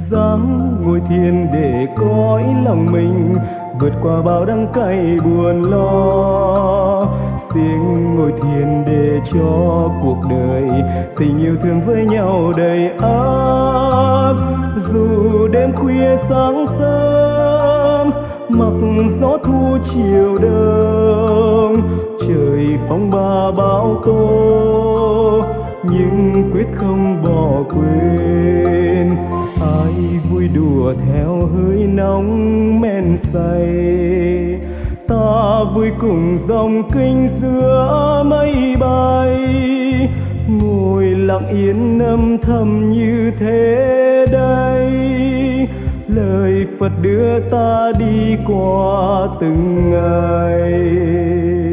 dáng ngồi thiền để cõi lòng mình vượt qua bao đắng cay buồn lo. Tiếng ngồi thiền để cho cuộc đời tình yêu thương với nhau đầy áp. Dù đêm khuya sáng sớm mặc gió thu chiều đông, trời phong ba bão tố nhưng quyết không bỏ quên. Ai vui đùa theo hơi nóng men say, ta vui cùng dòng kinh giữa mây bay. Ngồi lặng yên âm thầm như thế đây, lời Phật đưa ta đi qua từng ngày.